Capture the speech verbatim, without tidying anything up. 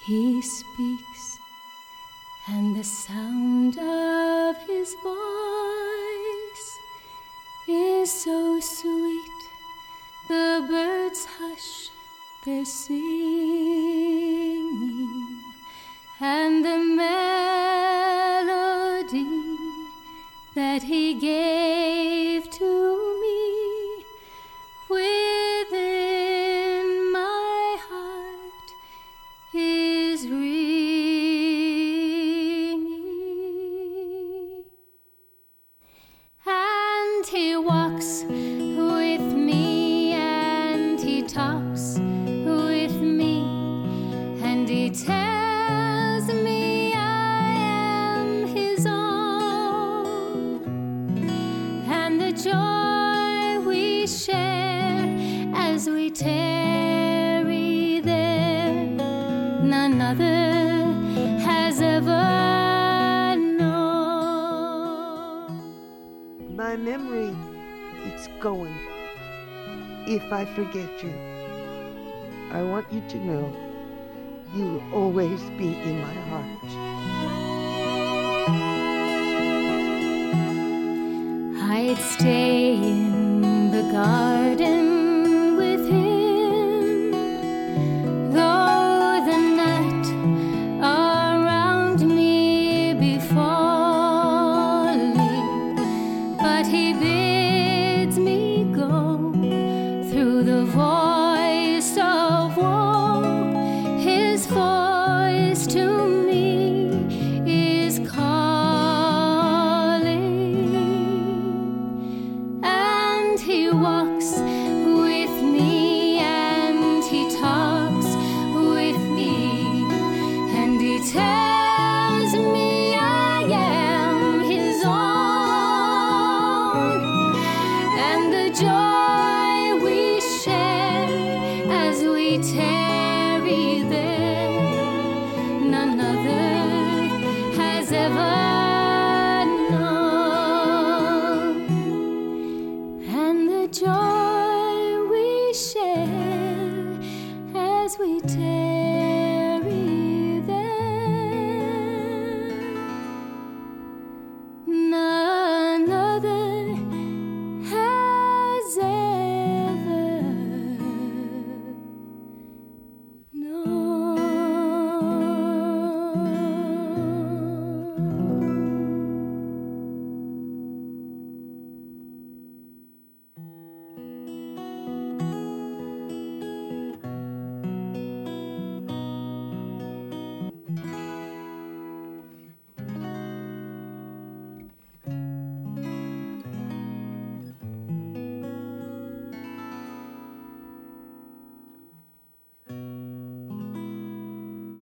He speaks, and the sound of his voice is so sweet. The birds hush their singing, and the melody that he gave to me within my heart is ringing. And he walks with me, and he talks with me, and he tells me I am his own. And the joy we share as we tarry there, none other has ever known. My memory, it's going. If I forget you, I want you to know you'll always be in my heart. I'd stay in the garden with him, though the night around me be falling. But he bids me go through the voice of woe. His voice to me is calling. And he walks with me, and he talks with me, and he tells me I am his own. And the joy we share as we tarry there, none other has ever known. And the joy we share as we tarry